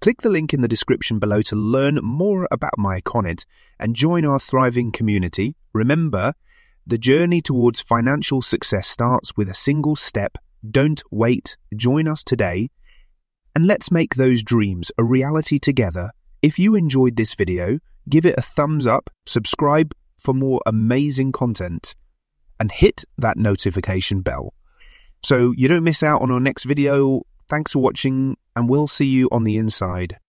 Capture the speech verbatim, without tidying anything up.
Click the link in the description below to learn more about MyEconet and join our thriving community. Remember, the journey towards financial success starts with a single step. Don't wait. Join us today, and let's make those dreams a reality together. If you enjoyed this video, give it a thumbs up, subscribe for more amazing content, and hit that notification bell so you don't miss out on our next video. Thanks for watching, and we'll see you on the inside.